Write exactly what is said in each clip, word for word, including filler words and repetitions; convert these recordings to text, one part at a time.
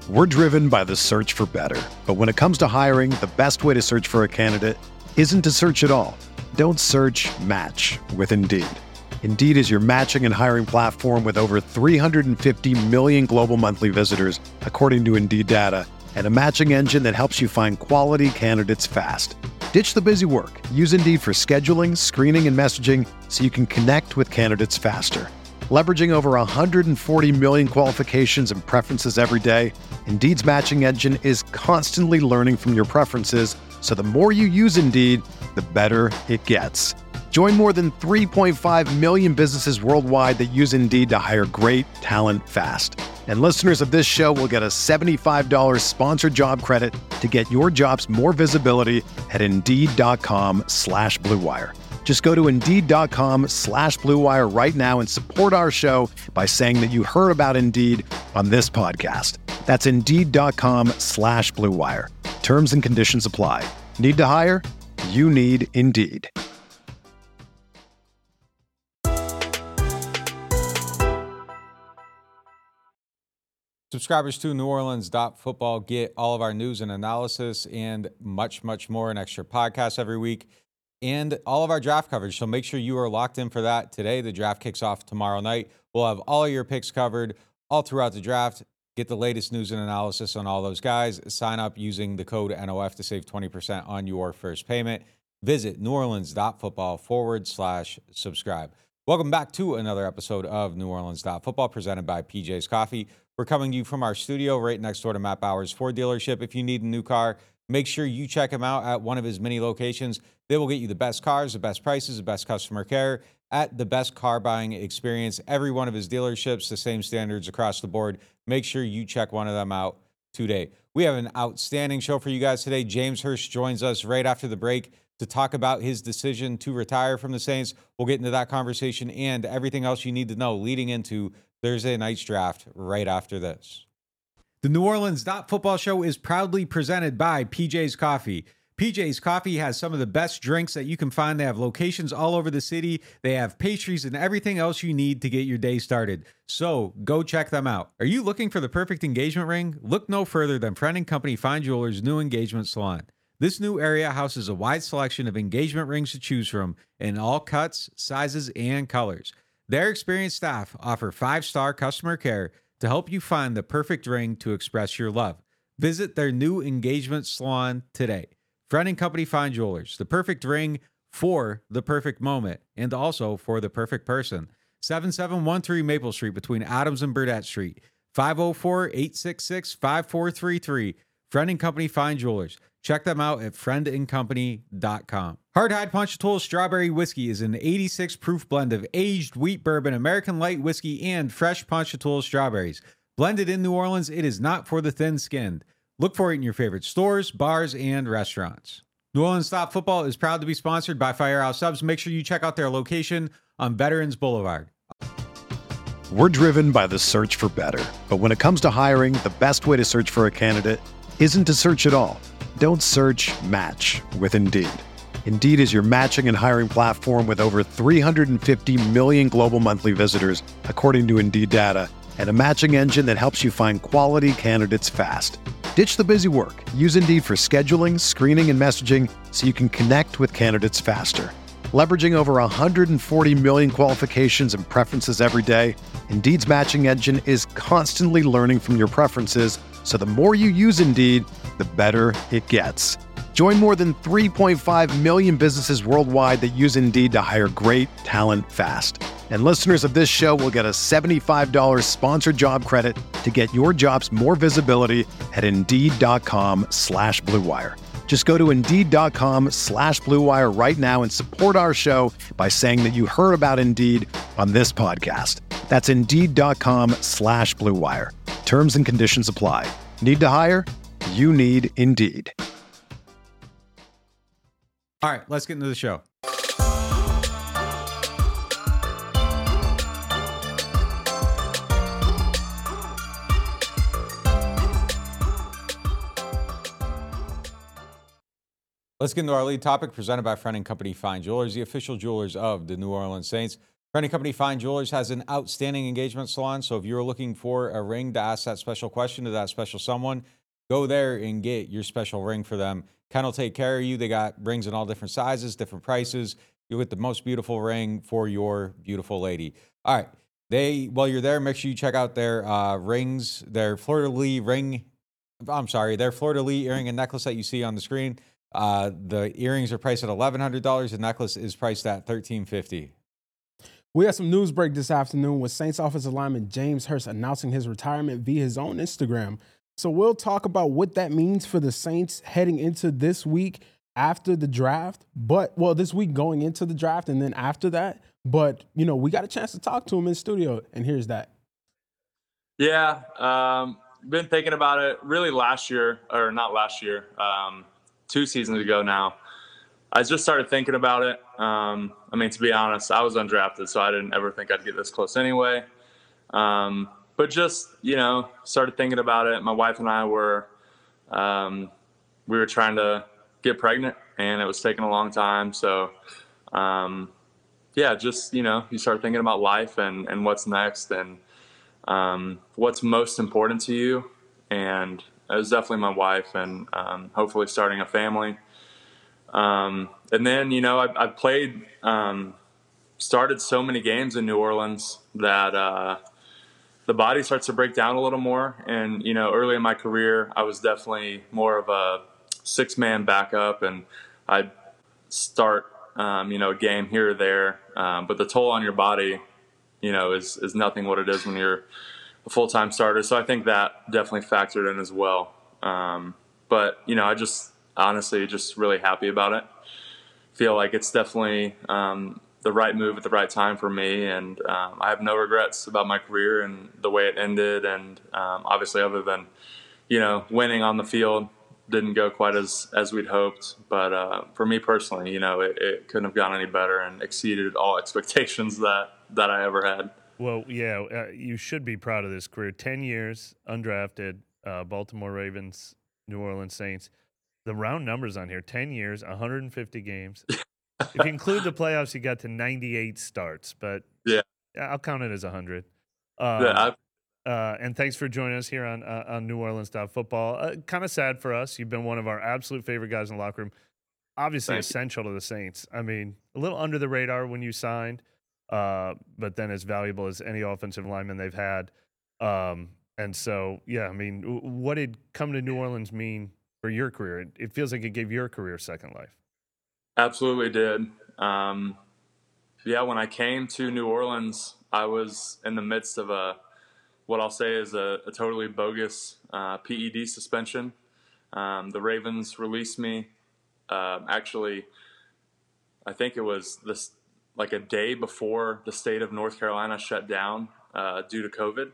We're driven by the search for better. But when it comes to hiring, the best way to search for a candidate isn't to search at all. Don't search, match with Indeed. Indeed is your matching and hiring platform with over three hundred fifty million global monthly visitors, according to Indeed data, and a matching engine that helps you find quality candidates fast. Ditch the busy work. Use Indeed for scheduling, screening, and messaging so you can connect with candidates faster. Leveraging over one hundred forty million qualifications and preferences every day, Indeed's matching engine is constantly learning from your preferences, so the more you use Indeed, the better it gets. Join more than three point five million businesses worldwide that use Indeed to hire great talent fast. And listeners of this show will get a seventy-five dollars sponsored job credit to get your jobs more visibility at Indeed.com slash Blue Wire. Just go to Indeed.com slash Blue Wire right now and support our show by saying that you heard about Indeed on this podcast. That's Indeed.com slash Blue Wire. Terms and conditions apply. Need to hire? You need Indeed. Subscribers to New Orleans Football get all of our news and analysis and much, much more, an extra podcast every week, and all of our draft coverage. So make sure you are locked in for that today. The draft kicks off tomorrow night. We'll have all of your picks covered all throughout the draft. Get the latest news and analysis on all those guys. Sign up using the code N O F to save twenty percent on your first payment. Visit neworleans.football forward slash subscribe. Welcome back to another episode of New Orleans Football presented by P J's Coffee. We're coming to you from our studio right next door to Matt Bowers Ford dealership. If you need a new car, make sure you check him out at one of his many locations. They will get you the best cars, the best prices, the best customer care at the best car buying experience. Every one of his dealerships, the same standards across the board. Make sure you check one of them out today. We have an outstanding show for you guys today. James Hurst joins us right after the break to talk about his decision to retire from the Saints. We'll get into that conversation and everything else you need to know leading into Thursday night's draft right after this. The New Orleans Football Show is proudly presented by P J's Coffee. P J's Coffee has some of the best drinks that you can find. They have locations all over the city. They have pastries and everything else you need to get your day started. So go check them out. Are you looking for the perfect engagement ring? Look no further than Friend and Company Fine Jewelers' new engagement salon. This new area houses a wide selection of engagement rings to choose from in all cuts, sizes, and colors. Their experienced staff offer five-star customer care to help you find the perfect ring to express your love. Visit their new engagement salon today. Friend and Company Fine Jewelers, the perfect ring for the perfect moment and also for the perfect person. seventy-seven thirteen Maple Street between Adams and Burdett Street. five oh four, eight six six, five four three three. Friend and Company Fine Jewelers. Check them out at friend and company dot com. Hardhide Ponchatoula Strawberry Whiskey is an eighty-six proof blend of aged wheat bourbon, American light whiskey, and fresh Ponchatoula strawberries. Blended in New Orleans, it is not for the thin-skinned. Look for it in your favorite stores, bars, and restaurants. New Orleans Football is proud to be sponsored by Firehouse Subs. Make sure you check out their location on Veterans Boulevard. We're driven by the search for better. But when it comes to hiring, the best way to search for a candidate isn't to search at all. Don't search, match with Indeed. Indeed is your matching and hiring platform with over three hundred fifty million global monthly visitors, according to Indeed data, and a matching engine that helps you find quality candidates fast. Ditch the busy work. Use Indeed for scheduling, screening, and messaging so you can connect with candidates faster. Leveraging over one hundred forty million qualifications and preferences every day, Indeed's matching engine is constantly learning from your preferences, so the more you use Indeed, the better it gets. Join more than three point five million businesses worldwide that use Indeed to hire great talent fast. And listeners of this show will get a seventy-five dollars sponsored job credit to get your jobs more visibility at Indeed.com slash Blue Wire. Just go to Indeed.com slash Blue Wire right now and support our show by saying that you heard about Indeed on this podcast. That's Indeed.com slash Blue Wire. Terms and conditions apply. Need to hire? You need Indeed. All right, let's get into the show. Let's get into our lead topic presented by Friend and Company Fine Jewelers, the official jewelers of the New Orleans Saints. Friendly Company Fine Jewelers has an outstanding engagement salon. So if you're looking for a ring to ask that special question to that special someone, go there and get your special ring for them. Ken will take care of you. They got rings in all different sizes, different prices. You'll get the most beautiful ring for your beautiful lady. All right. They, while you're there, make sure you check out their uh, rings, their fleur-de-lis ring. I'm sorry, their fleur-de-lis earring and necklace that you see on the screen. Uh, the earrings are priced at eleven hundred dollars. The necklace is priced at thirteen fifty. We had some news break this afternoon with Saints offensive lineman James Hurst announcing his retirement via his own Instagram. So we'll talk about what that means for the Saints heading into this week after the draft. But, well, this week going into the draft and then after that. But, you know, we got a chance to talk to him in studio, and here's that. Yeah, um, been thinking about it really last year, or not last year, um, two seasons ago now. I just started thinking about it. Um, I mean, to be honest, I was undrafted, so I didn't ever think I'd get this close anyway. Um, but just, you know, started thinking about it. My wife and I were, um, we were trying to get pregnant, and it was taking a long time. So, um, yeah, just, you know, you start thinking about life and, and what's next and um, what's most important to you. And it was definitely my wife and um, hopefully starting a family. Um, and then, you know, I, I played, um, started so many games in New Orleans that uh, the body starts to break down a little more. And, you know, early in my career, I was definitely more of a six-man backup, and I'd start, um, you know, a game here or there. Um, but the toll on your body, you know, is, is nothing what it is when you're a full-time starter. So I think that definitely factored in as well. Um, but, you know, I just honestly just really happy about it. Feel like it's definitely um, the right move at the right time for me. And um, I have no regrets about my career and the way it ended. And um, obviously other than, you know, winning on the field didn't go quite as, as we'd hoped. But uh, for me personally, you know, it, it couldn't have gone any better and exceeded all expectations that, that I ever had. Well, yeah, uh, you should be proud of this career. ten years, undrafted, uh, Baltimore Ravens, New Orleans Saints. The round numbers on here, ten years, one hundred fifty games. If you include the playoffs, you got to ninety-eight starts, but yeah, I'll count it as one hundred. Um, yeah, uh, and thanks for joining us here on uh, on New Orleans Football. Uh, kind of sad for us. You've been one of our absolute favorite guys in the locker room. Obviously Thank essential you. to the Saints. I mean, a little under the radar when you signed, uh, but then as valuable as any offensive lineman they've had. Um, and so, yeah, I mean, w- what did come to New Orleans mean for your career? It, it feels like it gave your career a second life. Absolutely did. Um, yeah, when I came to New Orleans, I was in the midst of a what I'll say is a, a totally bogus uh, P E D suspension. Um, the Ravens released me. Um, actually, I think it was this like a day before the state of North Carolina shut down uh, due to COVID,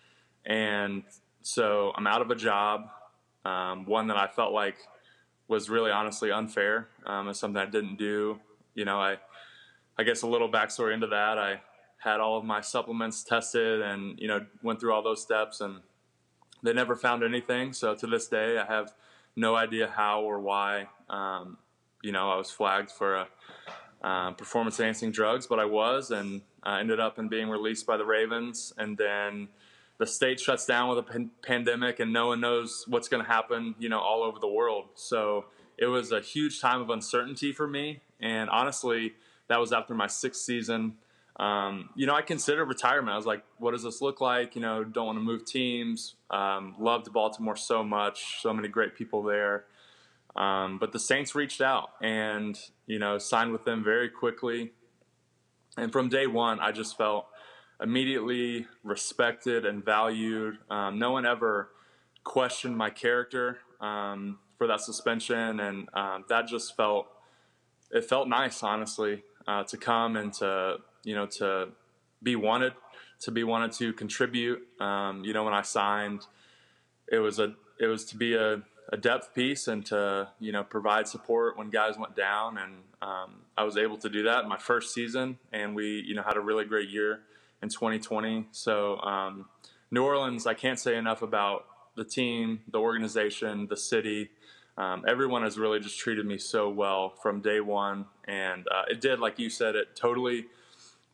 and so I'm out of a job. Um, one that I felt like was really honestly unfair. Um, it's something I didn't do. You know, I, I guess a little backstory into that. I had all of my supplements tested and, you know, went through all those steps and they never found anything. So to this day, I have no idea how or why, um, you know, I was flagged for a, uh, performance enhancing drugs, but I was, and I ended up in being released by the Ravens. And then the state shuts down with a pan- pandemic and no one knows what's going to happen, you know, all over the world. So it was a huge time of uncertainty for me. And honestly, that was after my sixth season. Um, you know, I considered retirement. I was like, what does this look like? You know, don't want to move teams. Um, loved Baltimore so much, so many great people there. Um, but the Saints reached out and, you know, signed with them very quickly. And from day one, I just felt immediately respected and valued. Um, no one ever questioned my character um, for that suspension, and um, that just felt it felt nice, honestly, uh, to come and to you know to be wanted, to be wanted to contribute. Um, you know, when I signed, it was a it was to be a, a depth piece and to you know provide support when guys went down, and um, I was able to do that in my first season, and we you know had a really great year in twenty twenty. So um, New Orleans, I can't say enough about the team, the organization, the city. Um, everyone has really just treated me so well from day one. And uh, it did, like you said, it totally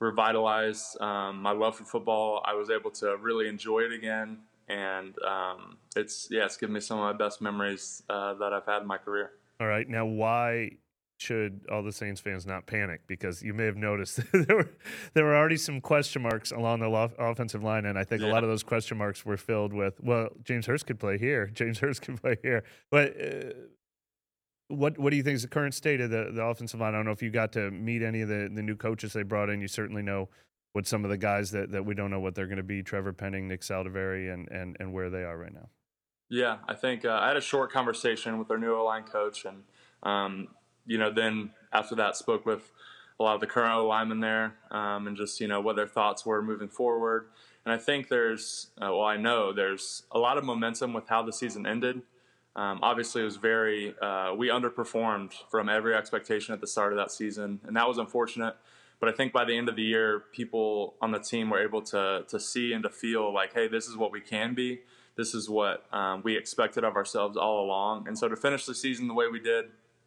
revitalized um, my love for football. I was able to really enjoy it again. And um, it's, yeah, it's given me some of my best memories uh, that I've had in my career. All right. Now, why should all the Saints fans not panic? Because you may have noticed there were there were already some question marks along the lo- offensive line, and I think Yeah. a lot of those question marks were filled with, well, James Hurst could play here, James Hurst could play here. But uh, what what do you think is the current state of the, the offensive line? I don't know if you got to meet any of the, the new coaches they brought in. You certainly know what some of the guys that, that we don't know what they're going to be, Trevor Penning, Nick Saldiveri, and, and, and where they are right now. Yeah, I think uh, I had a short conversation with our new O-line coach, and um, you know, then after that spoke with a lot of the current O-linemen there, um, and just, you know, what their thoughts were moving forward. And I think there's, uh, well, I know there's a lot of momentum with how the season ended. Um, obviously, it was very, uh, we underperformed from every expectation at the start of that season, and that was unfortunate. But I think by the end of the year, people on the team were able to to see and to feel like, hey, this is what we can be. This is what um, we expected of ourselves all along. And so to finish the season the way we did,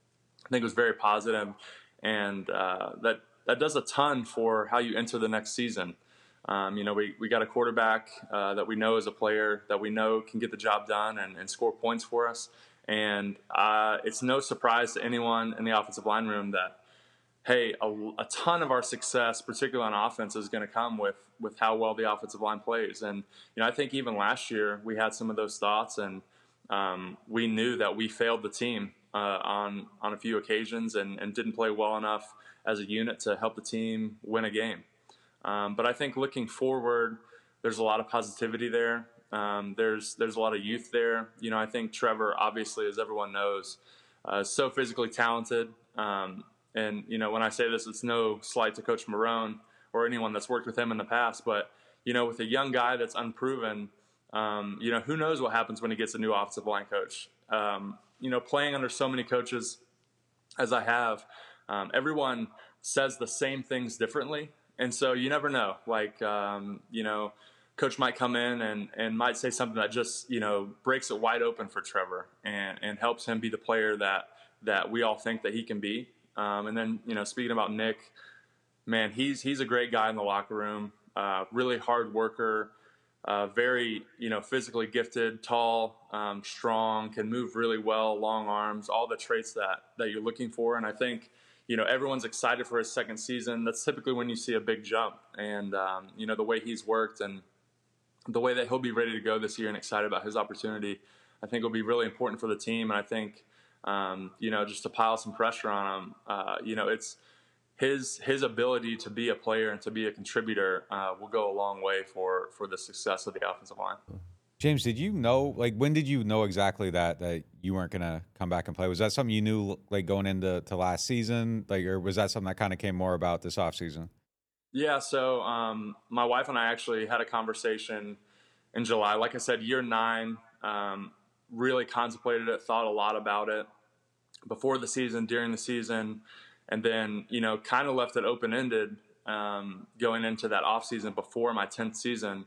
I think it was very positive. And uh, that, that does a ton for how you enter the next season. Um, you know, we, we got a quarterback uh, that we know is a player that we know can get the job done and, and score points for us. And uh, it's no surprise to anyone in the offensive line room that, hey, a, a ton of our success, particularly on offense, is going to come with with how well the offensive line plays. And, you know, I think even last year we had some of those thoughts, and um, we knew that we failed the team uh, on on a few occasions and, and didn't play well enough as a unit to help the team win a game. Um, but I think looking forward, there's a lot of positivity there. Um, there's there's a lot of youth there. You know, I think Trevor, obviously, as everyone knows, uh, is so physically talented. Um, And, you know, when I say this, it's no slight to Coach Marrone or anyone that's worked with him in the past. But, you know, with a young guy that's unproven, um, you know, who knows what happens when he gets a new offensive line coach. Um, you know, playing under so many coaches as I have, um, everyone says the same things differently. And so you never know. Like, um, you know, Coach might come in and, and might say something that just, you know, breaks it wide open for Trevor and, and helps him be the player that, that we all think that he can be. Um, and then, you know, speaking about Nick, man, he's he's a great guy in the locker room, uh, really hard worker, uh, very, you know, physically gifted, tall, um, strong, can move really well, long arms, all the traits that, that you're looking for. And I think, you know, everyone's excited for his second season. That's typically when you see a big jump. And, um, you know, the way he's worked and the way that he'll be ready to go this year and excited about his opportunity, I think will be really important for the team. And I think, Um, you know, just to pile some pressure on him, uh, you know, it's his his ability to be a player and to be a contributor uh, will go a long way for for the success of the offensive line. James, did you know, like, when did you know exactly that that you weren't going to come back and play? Was that something you knew, like, going into to last season, like, or was that something that kind of came more about this offseason? Yeah, so um, my wife and I actually had a conversation in July. Like I said, year nine, um, really contemplated it, thought a lot about it before the season, during the season, and then, you know, kind of left it open-ended um, going into that offseason before my tenth season.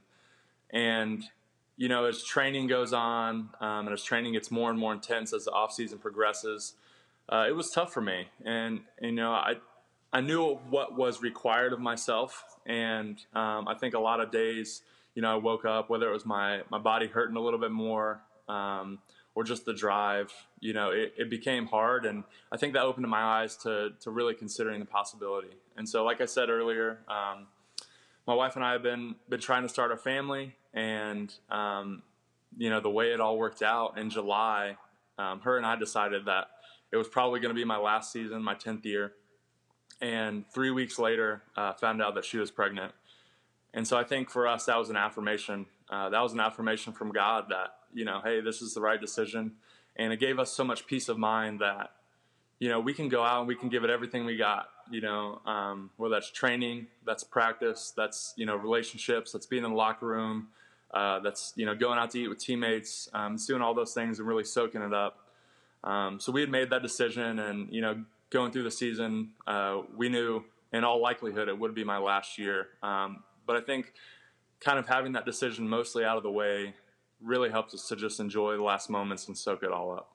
And, you know, as training goes on um, and as training gets more and more intense as the offseason progresses, uh, it was tough for me. And, you know, I I knew what was required of myself. And um, I think a lot of days, you know, I woke up, whether it was my, my body hurting a little bit more, um, or just the drive, you know, it, it became hard. And I think that opened my eyes to to really considering the possibility. And so, like I said earlier, um, my wife and I have been been trying to start a family. And, um, you know, the way it all worked out in July, um, her and I decided that it was probably going to be my last season, my tenth year. And three weeks later, uh, found out that she was pregnant. And so I think for us, that was an affirmation. Uh, that was an affirmation from God that, you know, hey, this is the right decision. And it gave us so much peace of mind that, you know, we can go out and we can give it everything we got, you know, um, whether that's training, that's practice, that's, you know, relationships, that's being in the locker room, uh, that's, you know, going out to eat with teammates, um, it's doing all those things and really soaking it up. Um, so we had made that decision, and, you know, going through the season, uh, we knew in all likelihood it would be my last year. Um, but I think kind of having that decision mostly out of the way really helps us to just enjoy the last moments and soak it all up.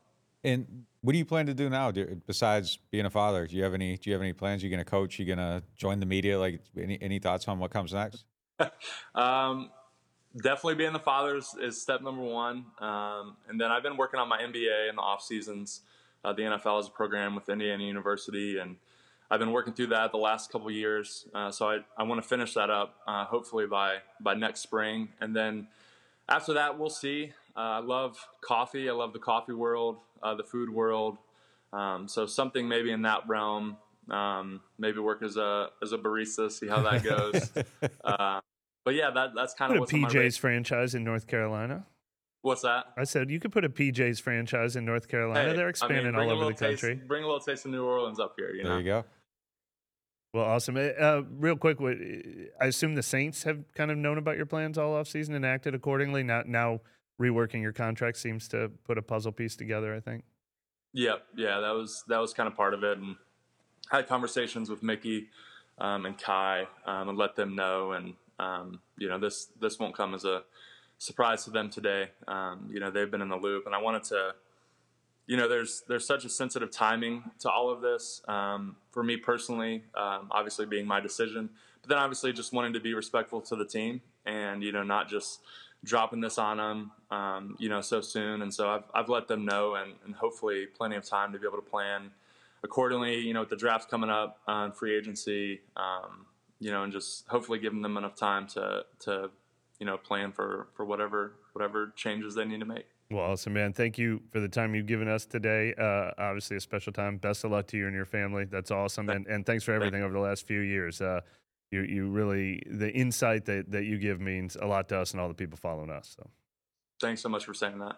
And what do you plan to do now, do, besides being a father? Do you have any? Do you have any plans? You going to coach? You going to join the media? Like any any thoughts on what comes next? um, definitely being the father is, is step number one. Um, and then I've been working on my M B A in the off seasons. Uh, the N F L is a program with Indiana University, and I've been working through that the last couple of years. Uh, so I, I want to finish that up uh, hopefully by by next spring, and then after that we'll see. Uh, I love coffee. I love the coffee world, uh, the food world. Um, so something maybe in that realm. Um, maybe work as a as a barista, see how that goes. uh, but yeah, that that's kind put of a what's P J's on my radar. franchise in North Carolina. What's that? I said you could put a P J's franchise in North Carolina. Hey, They're expanding I mean, bring all a over the little taste, country. Bring a little taste of New Orleans up here. You There know? you go. Well, awesome. Uh, real quick, what, I assume the Saints have kind of known about your plans all offseason and acted accordingly. Now, now reworking your contract seems to put a puzzle piece together, I think. Yep. Yeah, that was that was kind of part of it. And I had conversations with Mickey um, and Kai um, and let them know. And, um, you know, this this won't come as a surprise to them today. Um, you know, they've been in the loop. And I wanted to, you know, there's there's such a sensitive timing to all of this. Um, for me personally, um, obviously being my decision, but then obviously just wanting to be respectful to the team and, you know, not just dropping this on them, um, you know, so soon. And so I've, I've let them know and, and hopefully plenty of time to be able to plan accordingly, you know, with the draft coming up on uh, free agency, um, you know, and just hopefully giving them enough time to, to, you know, plan for, for whatever, whatever changes they need to make. Well, awesome, man. Thank you for the time you've given us today. Uh, obviously a special time. Best of luck to you and your family. That's awesome. And, and thanks for everything over the last few years. Uh, you, you really, the insight that, that you give means a lot to us and all the people following us. So thanks so much for saying that.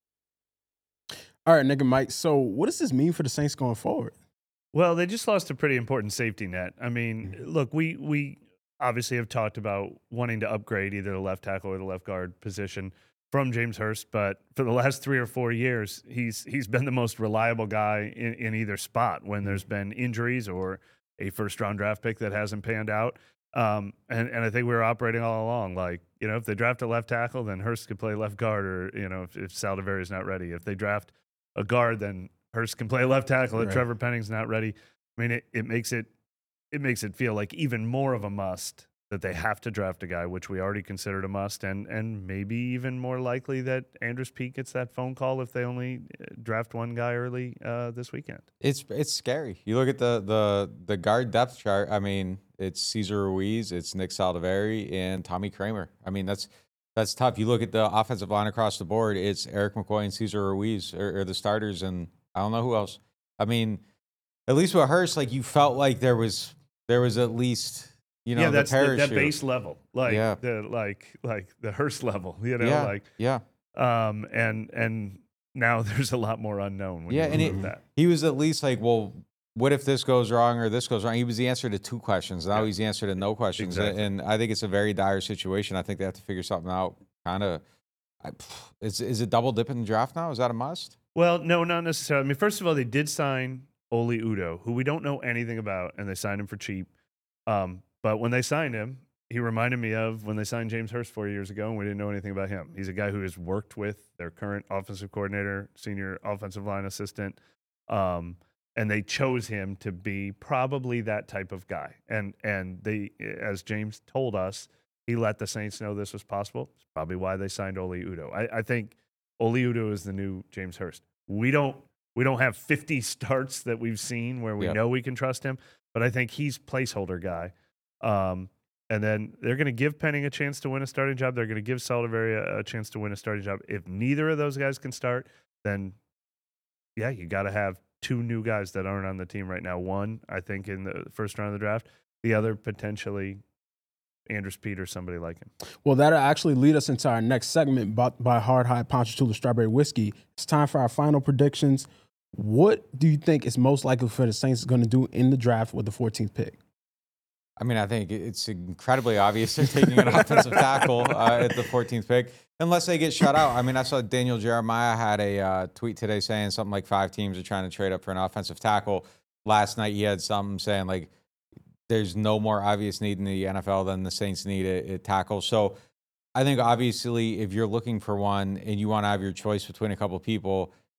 All right, Nick and Mike. So what does this mean for the Saints going forward? Well, they just lost a pretty important safety net. I mean, look, we we obviously have talked about wanting to upgrade either the left tackle or the left guard position from James Hurst, but for the last three or four years, he's he's been the most reliable guy in, in either spot when there's been injuries or a first-round draft pick that hasn't panned out. Um, and, and I think we were operating all along like, you know, if they draft a left tackle, then Hurst could play left guard, or, you know, if, if Saldiveri is not ready. If they draft a guard, then Hurst can play left tackle. If Right. Trevor Penning's not ready, I mean, it, it makes it it makes it feel like even more of a must that they have to draft a guy, which we already considered a must, and and maybe even more likely that Andrus Peat gets that phone call if they only draft one guy early uh, this weekend. It's it's scary. You look at the the the guard depth chart. I mean, it's Cesar Ruiz, it's Nick Saldiveri, and Tommy Kramer. I mean, that's that's tough. You look at the offensive line across the board. It's Eric McCoy and Cesar Ruiz are, are the starters, and I don't know who else. I mean, at least with Hurst, like you felt like there was there was at least. You know, yeah, that's the the, parachute. that base level, like Yeah. the like like the Hurst level, you know, yeah, like yeah. um, and and now there's a lot more unknown. When Yeah, you and remove it- that. He was at least like, well, what if this goes wrong or this goes wrong? He was the answer to two questions. Now Yeah. he's the answer to no questions. Exactly. And I think it's a very dire situation. I think they have to figure something out. Kind of, is is it double dip in the draft now? Is that a must? Well, no, not necessarily. I mean, first of all, they did sign Oli Udoh, who we don't know anything about, and they signed him for cheap. Um, but when they signed him, he reminded me of when they signed James Hurst four years ago, and we didn't know anything about him. He's a guy who has worked with their current offensive coordinator, senior offensive line assistant, um, and they chose him to be probably that type of guy. And and they, as James told us, he let the Saints know this was possible. It's probably why they signed Oli Udoh. I, I think Oli Udoh is the new James Hurst. We don't we don't have fifty starts that we've seen where we Yep. know we can trust him, but I think he's placeholder guy. Um, and then they're going to give Penning a chance to win a starting job. They're going to give Saldiveri a, a chance to win a starting job. If neither of those guys can start, then yeah, you got to have two new guys that aren't on the team right now. One, I think, in the first round of the draft. The other, potentially, Andrus Peat or somebody like him. Well, that'll actually lead us into our next segment bought by Hard High Ponchatoula Strawberry Whiskey. It's time for our final predictions. What do you think is most likely for the Saints going to do in the draft with the fourteenth pick? I mean, I think it's incredibly obvious they're taking an offensive tackle uh, at the fourteenth pick, unless they get shut out. I mean, I saw Daniel Jeremiah had a uh, tweet today saying something like five teams are trying to trade up for an offensive tackle. Last night he had something saying like there's no more obvious need in the N F L than the Saints need a, a tackle. So I think obviously if you're looking for one and you want to have your choice between a couple of people,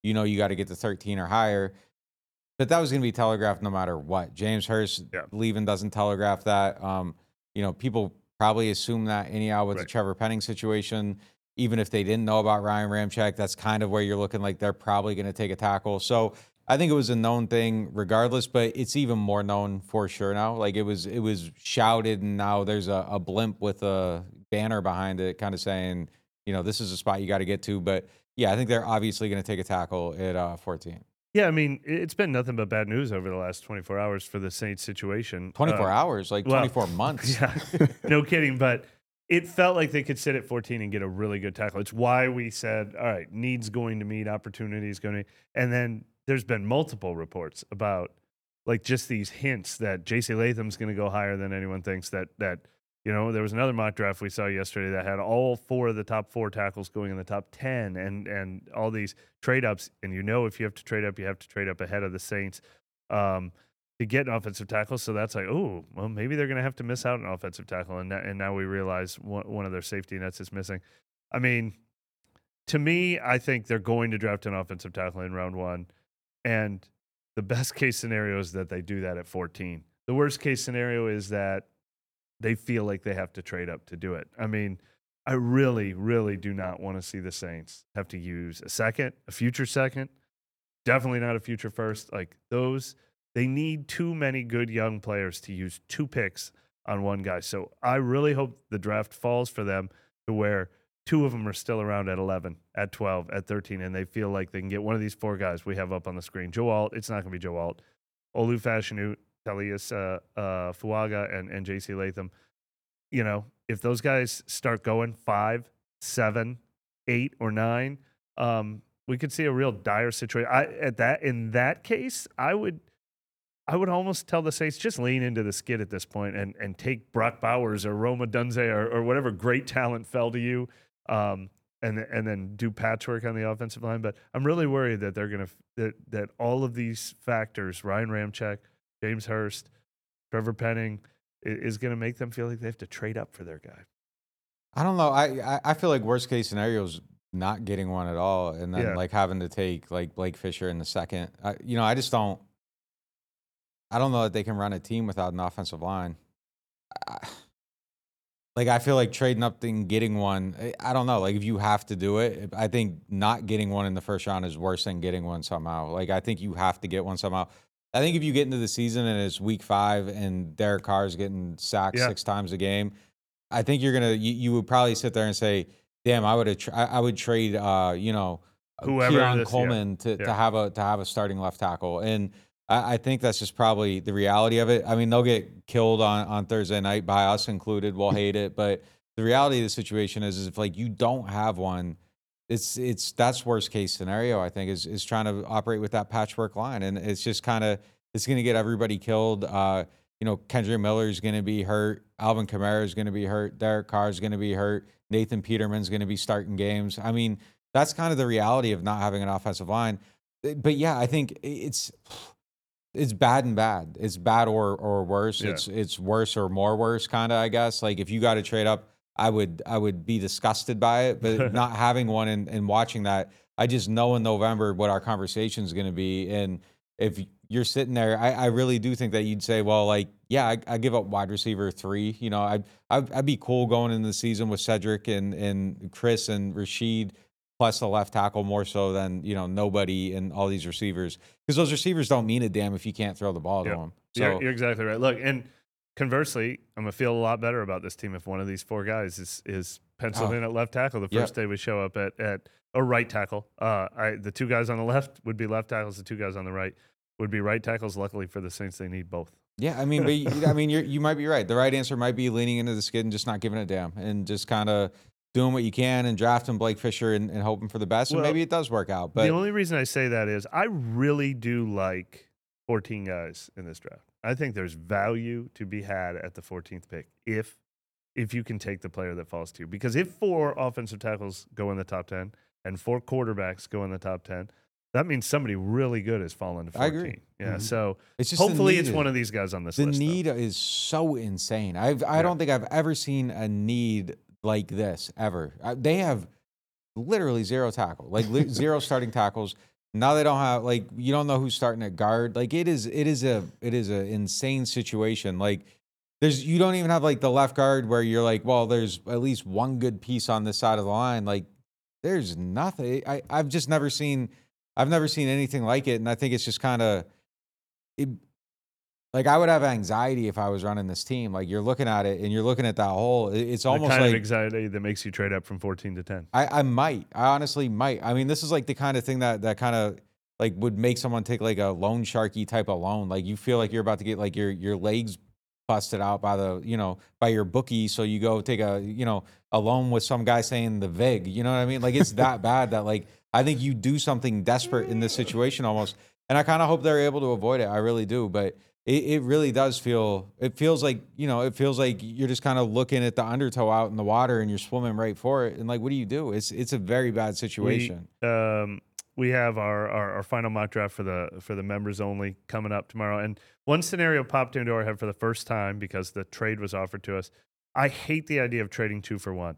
you know you got to get to thirteen or higher. But that was going to be telegraphed no matter what. James Hurst Yeah. leaving doesn't telegraph that. Um, you know, people probably assume that anyhow with Right. the Trevor Penning situation. Even if they didn't know about Ryan Ramczyk, that's kind of where you're looking like they're probably going to take a tackle. So I think it was a known thing regardless, but it's even more known for sure now. Like it was it was shouted, and now there's a, a blimp with a banner behind it kind of saying, you know, this is a spot you got to get to. But yeah, I think they're obviously going to take a tackle at uh, fourteen. Yeah, I mean, it's been nothing but bad news over the last twenty-four hours for the Saints situation. twenty-four Uh, hours, like well, twenty-four months. Yeah, no kidding. But it felt like they could sit at fourteen and get a really good tackle. It's why we said, all right, needs going to meet, opportunities going to, and then there's been multiple reports about like just these hints that J C Latham's going to go higher than anyone thinks. That that you know, there was another mock draft we saw yesterday that had all four of the top four tackles going in the top ten, and and all these trade ups. And you know, if you have to trade up, you have to trade up ahead of the Saints um, to get an offensive tackle. So that's like, oh, well, maybe they're going to have to miss out on an offensive tackle, and and now we realize one, one of their safety nets is missing. I mean, to me, I think they're going to draft an offensive tackle in round one, and the best case scenario is that they do that at fourteen. The worst case scenario is that they feel like they have to trade up to do it. I mean, I really, really do not want to see the Saints have to use a second, a future second, definitely not a future first. Like those, they need too many good young players to use two picks on one guy. So I really hope the draft falls for them to where two of them are still around at eleven, at twelve, at thirteen, and they feel like they can get one of these four guys we have up on the screen. Joe Alt, it's not going to be Joe Alt. Olu Fashanu, Talius uh, uh, Fuaga, and, and J C Latham. You know, if those guys start going five, seven, eight, or nine, um, we could see a real dire situation. I, at that, in that case, I would, I would almost tell the Saints just lean into the skid at this point and and take Brock Bowers or Roma Dunze or, or whatever great talent fell to you, um, and and then do patchwork on the offensive line. But I'm really worried that they're gonna that that all of these factors, Ryan Ramczyk, James Hurst, Trevor Penning, is going to make them feel like they have to trade up for their guy. I don't know. I, I I feel like worst case scenario is not getting one at all, and then Yeah. like having to take like Blake Fisher in the second. I, you know, I just don't. I don't know that they can run a team without an offensive line. I, like I feel like trading up and getting one. I- I don't know. Like if you have to do it, I think not getting one in the first round is worse than getting one somehow. Like I think you have to get one somehow. I think if you get into the season and it's week five and Derek Carr's getting sacked Yeah. six times a game, I think you're gonna you, you would probably sit there and say, "Damn, I would have tra- I I would trade uh you know Whoever Keon this- yeah. Coleman to, Yeah. to have a to have a starting left tackle." And I, I think that's just probably the reality of it. I mean, they'll get killed on, on Thursday night by us included. We'll hate it, but the reality of the situation is, is if like you don't have one, it's it's that's worst case scenario. I think is is trying to operate with that patchwork line, and it's just kind of it's going to get everybody killed. Uh, you know, Kendrick Miller is going to be hurt. Alvin Kamara is going to be hurt. Derek Carr is going to be hurt. Nathan Peterman's going to be starting games. I mean, that's kind of the reality of not having an offensive line. But yeah, I think it's it's bad and bad. It's bad or or worse. Yeah. It's it's worse or more worse, kind of. I guess. Like if you got to trade up, I would I would be disgusted by it. But not having one and, and watching that, I just know in November what our conversation is going to be. And if you're sitting there, I, I really do think that you'd say, well, like, yeah, I, I give up wide receiver three. You know, I'd, I'd I'd be cool going into the season with Cedric and and Chris and Rashid plus the left tackle more so than, you know, nobody and all these receivers, because those receivers don't mean a damn if you can't throw the ball to Yep. them. So, So you're, you're exactly right. Look, and conversely, I'm gonna feel a lot better about this team if one of these four guys is is penciled Oh. in at left tackle the Yep. first day we show up at at or right tackle. Uh, I the two guys on the left would be left tackles. The two guys on the right would be right tackles. Luckily for the Saints, they need both. yeah, I mean, but you- I mean, you're, you might be right. The right answer might be leaning into the skid and just not giving a damn and just kind of doing what you can and drafting Blake Fisher and, and hoping for the best. And Well, maybe it does work out. But the only reason I say that is I really do like fourteen guys in this draft. I think there's value to be had at the fourteenth pick if if you can take the player that falls to you. Because if four offensive tackles go in the top ten and four quarterbacks go in the top ten, that means somebody really good has fallen to I fourteen. agree. Yeah, Mhm. so it's just the hopefully need it's is- one of these guys on this The list. though. need is so insane. I've, I Yeah. don't think I've ever seen a need like this ever. I, they have literally zero tackle, like li- zero starting tackles, Now they don't have, like, you don't know who's starting at guard. Like, it is, it is a, it is an insane situation. Like, there's, you don't even have like the left guard where you're like, well, there's at least one good piece on this side of the line. Like, there's nothing. I, I've just never seen, I've never seen anything like it. And I think it's just kind of, it, like, I would have anxiety if I was running this team. Like, you're looking at it and you're looking at that hole. It's the almost kind like of anxiety that makes you trade up from fourteen to ten. I, I might. I honestly might. I mean, this is like the kind of thing that that kind of like would make someone take like a loan sharky type of loan. Like, you feel like you're about to get like your your legs busted out by the, you know, by your bookie. So you go take a, you know, a loan with some guy saying the vig, you know what I mean? Like, it's that bad that, like, I think you do something desperate in this situation almost. And I kind of hope they're able to avoid it. I really do. But it, it really does feel, it feels like, you know, it feels like you're just kind of looking at the undertow out in the water and you're swimming right for it. And like, what do you do? It's, it's a very bad situation. We, um, we have our, our, our final mock draft for the for the members only coming up tomorrow. And one scenario popped into our head for the first time because the trade was offered to us. I hate the idea of trading two for one.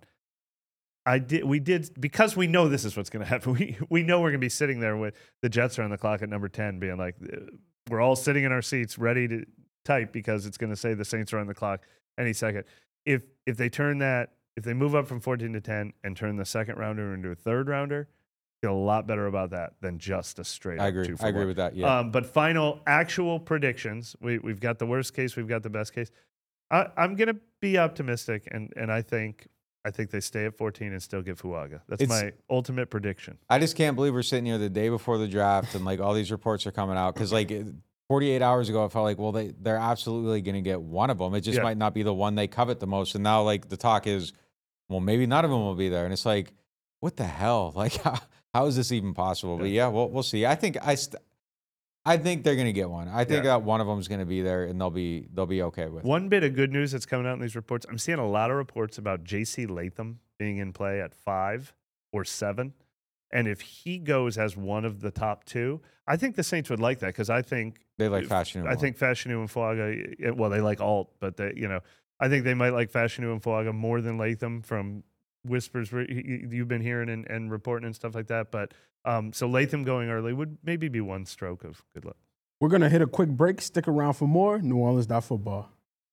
I did. We did because we know this is what's going to happen. We we know we're going to be sitting there with the Jets are on the clock at number ten, being like, we're all sitting in our seats ready to type because it's going to say the Saints are on the clock any second. If if they turn that, if they move up from fourteen to ten and turn the second rounder into a third rounder, feel a lot better about that than just a straight up I agree. two for I agree one. with that. Yeah. Um, but final actual predictions. We we've got the worst case. We've got the best case. I, I'm going to be optimistic, and and I think I think they stay at fourteen and still get Fuaga. That's It's- my ultimate prediction. I just can't believe we're sitting here the day before the draft and like all these reports are coming out. Cause like forty-eight hours ago, I felt like, well, they, they're absolutely going to get one of them. It just Yeah. might not be the one they covet the most. And now like the talk is, well, maybe none of them will be there. And it's like, what the hell? Like, how, how is this even possible? But yeah, we'll, we'll see. I think I, st- I think they're going to get one. I think Yeah. that one of them is going to be there and they'll be, they'll be okay with it. One bit of good news that's coming out in these reports, I'm seeing a lot of reports about J C Latham being in play at five or seven. And if he goes as one of the top two, I think the Saints would like that because I think They like Fashion. I think Fashanu and Fuaga, well, they like Alt, but they, you know, I think they might like Fashanu and Fuaga more than Latham from whispers you've been hearing and, and reporting and stuff like that. But um, so Latham going early would maybe be one stroke of good luck. We're going to hit a quick break. Stick around for more New Orleans Football.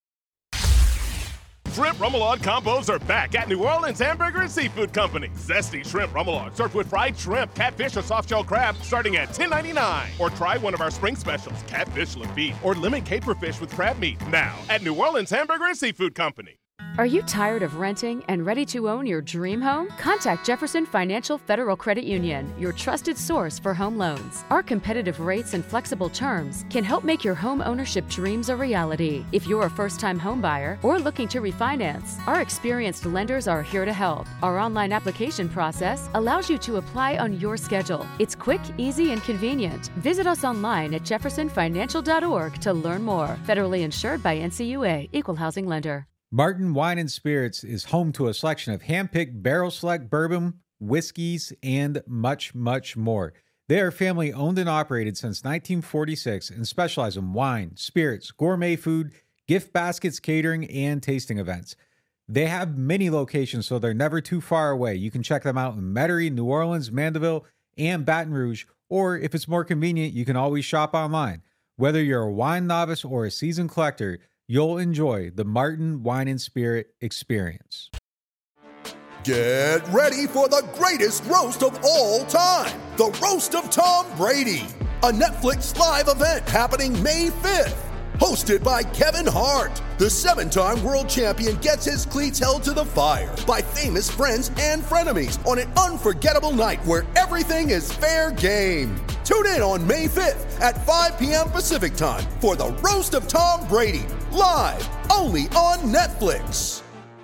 Shrimp Remoulade combos are back at New Orleans Hamburger and Seafood Company. Zesty shrimp remoulade served with fried shrimp, catfish, or soft-shell crab starting at ten ninety-nine. Or try one of our spring specials, catfish lafitte or lemon caperfish with crab meat. Now at New Orleans Hamburger and Seafood Company. Are you tired of renting and ready to own your dream home? Contact Jefferson Financial Federal Credit Union, your trusted source for home loans. Our competitive rates and flexible terms can help make your home ownership dreams a reality. If you're a first-time home buyer or looking to refinance, our experienced lenders are here to help. Our online application process allows you to apply on your schedule. It's quick, easy, and convenient. Visit us online at jefferson financial dot org to learn more. Federally insured by N C U A, Equal Housing Lender. Martin Wine and Spirits is home to a selection of hand-picked barrel select bourbon, whiskeys, and much, much more. They are family owned and operated since nineteen forty-six and specialize in wine, spirits, gourmet food, gift baskets, catering, and tasting events. They have many locations, so they're never too far away. You can check them out in Metairie, New Orleans, Mandeville, and Baton Rouge, or if it's more convenient, you can always shop online. Whether you're a wine novice or a seasoned collector, you'll enjoy the Martin Wine and Spirit experience. Get ready for the greatest roast of all time, the Roast of Tom Brady, a Netflix live event happening May fifth. Hosted by Kevin Hart, the seven-time world champion gets his cleats held to the fire by famous friends and frenemies on an unforgettable night where everything is fair game. Tune in on May fifth at five p.m. Pacific time for the Roast of Tom Brady, live only on Netflix.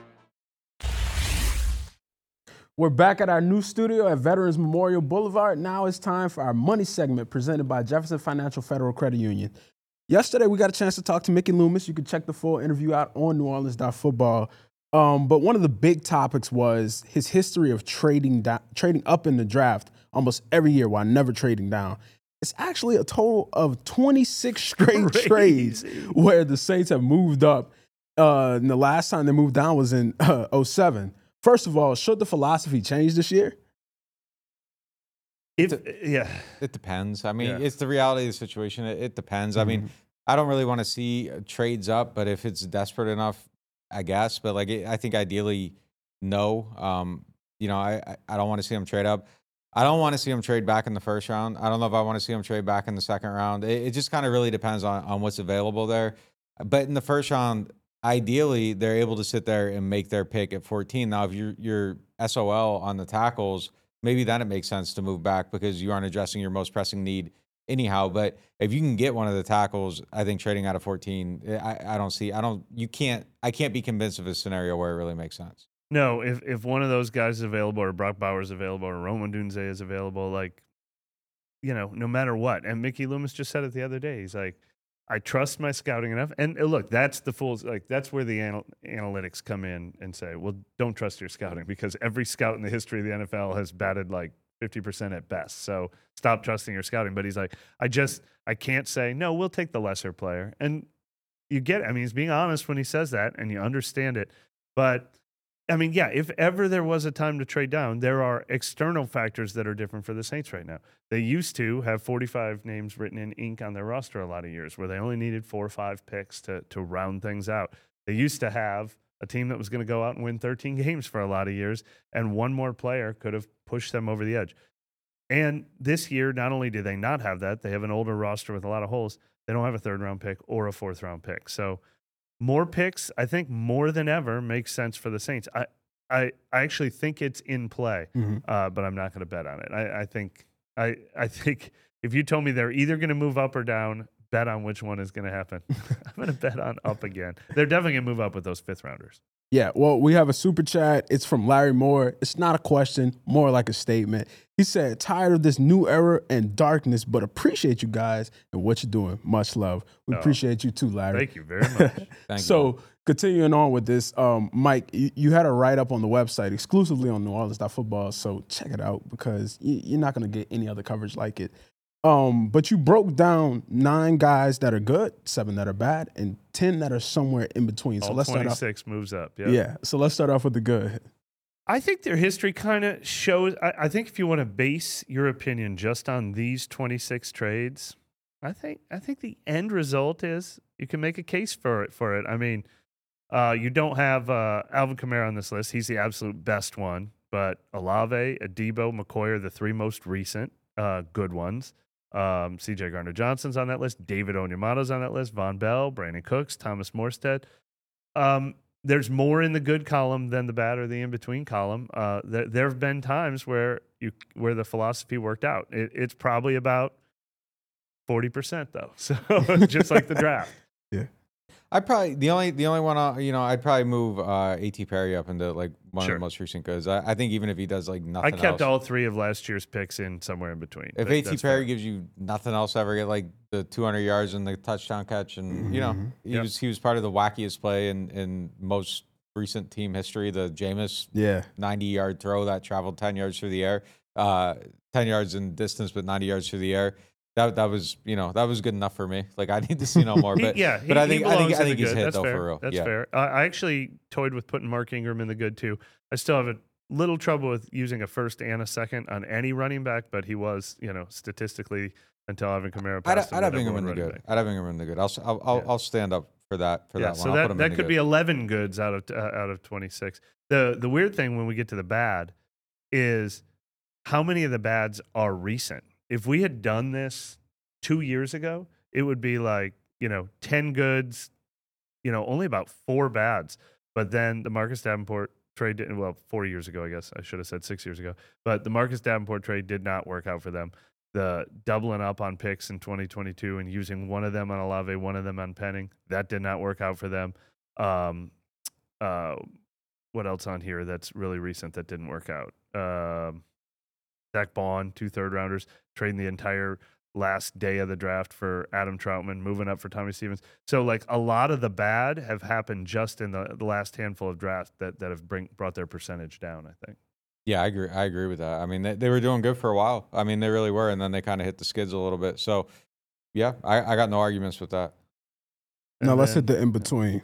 We're back at our new studio at Veterans Memorial Boulevard. Now it's time for our money segment presented by Jefferson Financial Federal Credit Union. Yesterday, we got a chance to talk to Mickey Loomis. You can check the full interview out on New Orleans Football. Um, but one of the big topics was his history of trading down, trading up in the draft almost every year while never trading down. It's actually a total of twenty-six straight trades where the Saints have moved up. Uh, and the last time they moved down was in uh, oh seven. First of all, should the philosophy change this year? If yeah, it depends. I mean, Yeah. it's the reality of the situation. It, it depends. I mean, I don't really want to see trades up, but if it's desperate enough, I guess. But like, I think ideally, no. Um, you know, I I- I don't want to see them trade up. I don't want to see them trade back in the first round. I don't know if I want to see them trade back in the second round. It, it just kind of really depends on on what's available there. But in the first round, ideally, they're able to sit there and make their pick at fourteen. Now, if you're you're S O L on the tackles, maybe then it makes sense to move back because you aren't addressing your most pressing need anyhow. But if you can get one of the tackles, I think trading out of fourteen, I, I don't see, I don't, you can't, I can't be convinced of a scenario where it really makes sense. no. If if one of those guys is available, or Brock Bowers is available, or Roman Dunze is available, like, you know, no matter what. And Mickey Loomis just said it the other day. He's like, I trust my scouting enough. And uh, look, that's the fools. Like, that's where the anal- analytics come in and say, well, don't trust your scouting, because every scout in the history of the N F L has batted like fifty percent at best. So stop trusting your scouting. But he's like, I just, I can't say, no, we'll take the lesser player. And you get it. I mean, he's being honest when he says that, and you understand it. But I mean, yeah, if ever there was a time to trade down, there are external factors that are different for the Saints right now. They used to have forty-five names written in ink on their roster a lot of years, where they only needed four or five picks to to round things out. They used to have a team that was going to go out and win thirteen games for a lot of years, and one more player could have pushed them over the edge. And this year, not only do they not have that, they have an older roster with a lot of holes. They don't have a third round pick or a fourth round pick. So more picks, I think, more than ever makes sense for the Saints. I I, I actually think it's in play, Mm-hmm. uh, but I'm not going to bet on it. I, I think I I think if you told me they're either going to move up or down, bet on which one is going to happen. I'm going to bet on up again. They're definitely going to move up with those fifth rounders. Yeah, well, we have a super chat. It's from Larry Moore. It's not a question, more like a statement. He said, tired of this new era and darkness, but appreciate you guys and what you're doing. Much love. We Oh, appreciate you too, Larry. Thank you very much. Thank so, you. continuing on with this, um, Mike, you, you had a write-up on the website exclusively on New Orleans Football, so check it out because you, you're not going to get any other coverage like it. Um, but you broke down nine guys that are good, seven that are bad, and ten that are somewhere in between. So All let's start off. twenty-six moves up. Yep. Yeah. So let's start off with the good. I think their history kind of shows. I, I think if you want to base your opinion just on these twenty-six trades, I think I think the end result is you can make a case for it. For it, I mean, uh, you don't have uh, Alvin Kamara on this list. He's the absolute best one, but Olave, Adebo, McCoy are the three most recent uh, good ones. Um, C J Gardner-Johnson's on that list. David Onyemata's on that list. Von Bell, Brandon Cooks, Thomas Morstead. Um, there's more in the good column than the bad or the in-between column. Uh, there, there have been times where you where the philosophy worked out. It, it's probably about forty percent though. So just like the draft. Yeah. I'd probably the only the only one uh, you know I'd probably move uh, A T Perry up into like one Sure. of the most recent goods. I, I think even if he does like nothing I kept else, all three of last year's picks in somewhere in between. if That- A T that's Perry fair. gives you nothing else ever, get like the two hundred yards and the touchdown catch, and you know he Yep. was he was part of the wackiest play in in most recent team history. The Jameis Yeah. ninety yard throw that traveled ten yards through the air, uh, ten yards in distance, but ninety yards through the air. That that was you know that was good enough for me. Like I need to see no more. He- But yeah, but he- I think he I think belongs I in think the he's good. hit That's though fair. for real. That's yeah. fair. Uh, I actually toyed with putting Mark Ingram in the good too. I still have a little trouble with using a first and a second on any running back, but he was, you know, statistically until Alvin Kamara I'd, passed. I'd have him, Ingram in the good. I'd have Ingram in the good. I'll s- I'll I'll, Yeah. I'll stand up for that for Yeah, that one. so I'll put that, him that in the could good. be eleven goods out of uh, out of twenty-six. The the weird thing when we get to the bad is how many of the bads are recent. If we had done this two years ago, it would be like, you know, ten goods, you know, only about four bads. But then the Marcus Davenport trade, did, well, four years ago, I guess. I should have said six years ago. But the Marcus Davenport trade did not work out for them. The doubling up on picks in twenty twenty-two and using one of them on Olave, one of them on Penning, that did not work out for them. Um, uh, what else on here that's really recent that didn't work out? Um, Zach Bond, two third rounders, trading the entire last day of the draft for Adam Troutman, moving up for Tommy Stevens. So, like, a lot of the bad have happened just in the, the last handful of drafts that, that have bring, brought their percentage down, I think. Yeah, I agree. I agree with that. I mean, they, they were doing good for a while. I mean, they really were, and then they kind of hit the skids a little bit. So, yeah, I, I got no arguments with that. Now And let's then- hit the in between.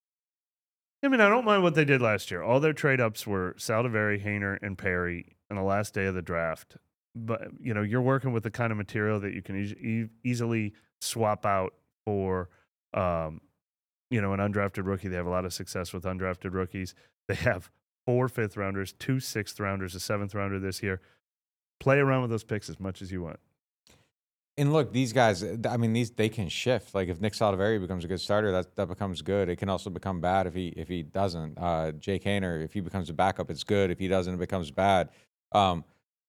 I mean, I don't mind what they did last year. All their trade ups were Saldiveri, Hayner, and Perry on the last day of the draft. but you know, you're working with the kind of material that you can e- e- easily swap out for, um, you know, an undrafted rookie. They have a lot of success with undrafted rookies. They have four fifth rounders, two sixth rounders, a seventh rounder this year. Play around with those picks as much as you want. And look, these guys, I mean, these they can shift. Like if Nick Saldivari becomes a good starter, that that becomes good. It can also become bad if he if he doesn't. Uh, Jake Haener, if he becomes a backup, it's good. If he doesn't, it becomes bad. Um,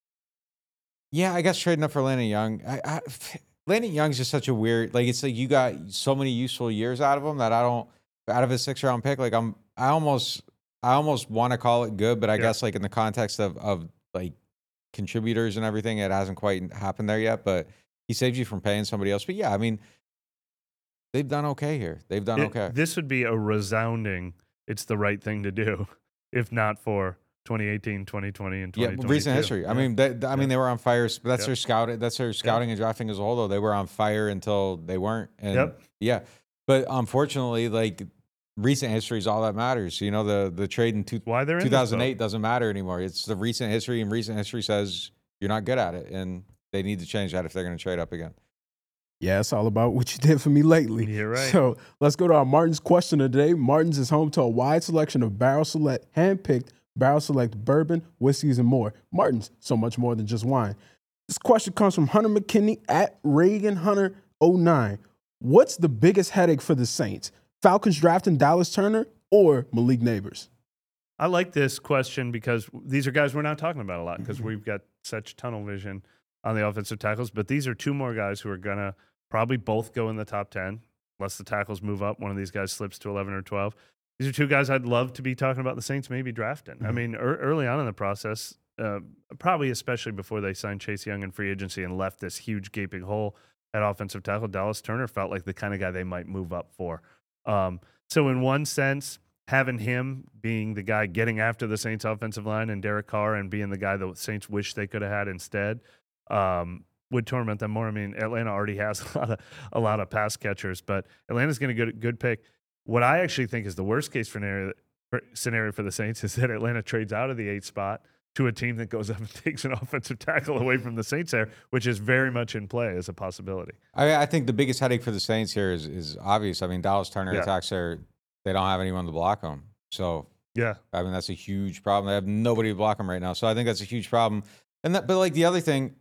yeah, I guess trading up for Landon Young. I, I, Landon Young's just such a weird. Like it's like you got so many useful years out of him that I don't. Out of his six round pick, like I'm, I almost, I almost want to call it good, but I yeah. guess like in the context of of like contributors and everything, it hasn't quite happened there yet. But he saves you from paying somebody else. But yeah, I mean, they've done okay here. They've done it, okay. This would be a resounding, it's the right thing to do, if not for twenty eighteen, twenty twenty, and twenty twenty-two. Yeah, recent history. Yeah. I mean, they, I yeah. mean, they were on fire. That's yep. their scouting. That's their scouting yep. and drafting as a whole. Though they were on fire until they weren't. And yep. yeah, but unfortunately, like recent history is all that matters. You know, the the trade in two, Why they're in two thousand eight doesn't matter anymore. It's the recent history, and recent history says you're not good at it, and they need to change that if they're going to trade up again. Yeah, it's all about what you did for me lately. You're right. So let's go to our Martin's question of the day. Martin's is home to a wide selection of barrel select, hand-picked barrel select bourbon, whiskeys, and more. Martin's, so much more than just wine. This question comes from Hunter McKinney at Reagan Hunter oh nine. What's the biggest headache for the Saints? Falcons drafting Dallas Turner or Malik Neighbors? I like this question because these are guys we're not talking about a lot because we've got such tunnel vision on the offensive tackles. But these are two more guys who are going to probably both go in the top ten, unless the tackles move up. One of these guys slips to eleven or twelve. These are two guys I'd love to be talking about the Saints maybe drafting. Mm-hmm. I mean, er, early on in the process, uh, probably especially before they signed Chase Young in free agency and left this huge gaping hole at offensive tackle, Dallas Turner felt like the kind of guy they might move up for. Um, so in one sense, having him being the guy getting after the Saints offensive line and Derek Carr and being the guy the Saints wish they could have had instead, um, would torment them more. I mean, Atlanta already has a lot of a lot of pass catchers, but Atlanta's going to get a good pick. What I actually think is the worst case scenario scenario for the Saints is that Atlanta trades out of the eighth spot to a team that goes up and takes an offensive tackle away from the Saints there, which is very much in play as a possibility. I, I think the biggest headache for the Saints here is is obvious. I mean, Dallas Turner yeah. attacks there; they don't have anyone to block them. So yeah, I mean that's a huge problem. They have nobody to block them right now. So I think that's a huge problem. And that, but like the other thing.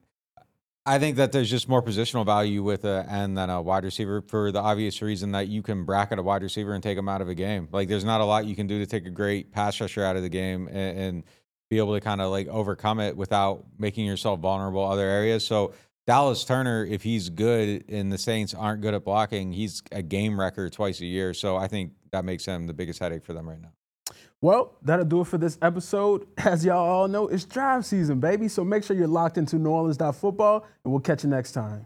I think that there's just more positional value with an end than a wide receiver for the obvious reason that you can bracket a wide receiver and take him out of a game. Like there's not a lot you can do to take a great pass rusher out of the game and, and be able to kind of like overcome it without making yourself vulnerable other areas. So Dallas Turner, if he's good and the Saints aren't good at blocking, he's a game wrecker twice a year. So I think that makes him the biggest headache for them right now. Well, that'll do it for this episode. As y'all all know, it's drive season, baby. So make sure you're locked into New Orleans Football, and we'll catch you next time.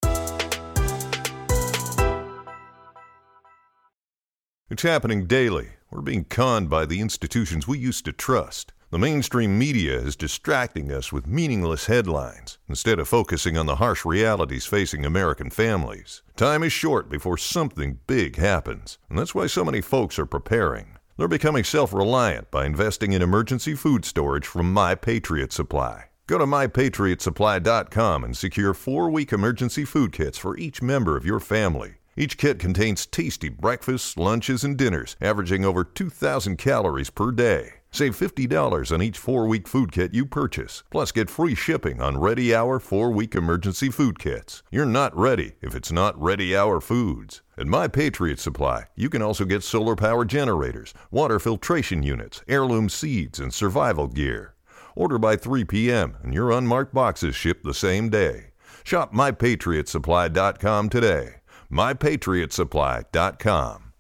It's happening daily. We're being conned by the institutions we used to trust. The mainstream media is distracting us with meaningless headlines instead of focusing on the harsh realities facing American families. Time is short before something big happens, and that's why so many folks are preparing. They're becoming self-reliant by investing in emergency food storage from My Patriot Supply. Go to my patriot supply dot com and secure four-week emergency food kits for each member of your family. Each kit contains tasty breakfasts, lunches, and dinners, averaging over two thousand calories per day. Save fifty dollars on each four-week food kit you purchase. Plus, get free shipping on Ready Hour four-week emergency food kits. You're not ready if it's not Ready Hour Foods. At My Patriot Supply, you can also get solar power generators, water filtration units, heirloom seeds, and survival gear. Order by three p.m. and your unmarked boxes ship the same day. Shop my patriot supply dot com today. my patriot supply dot com.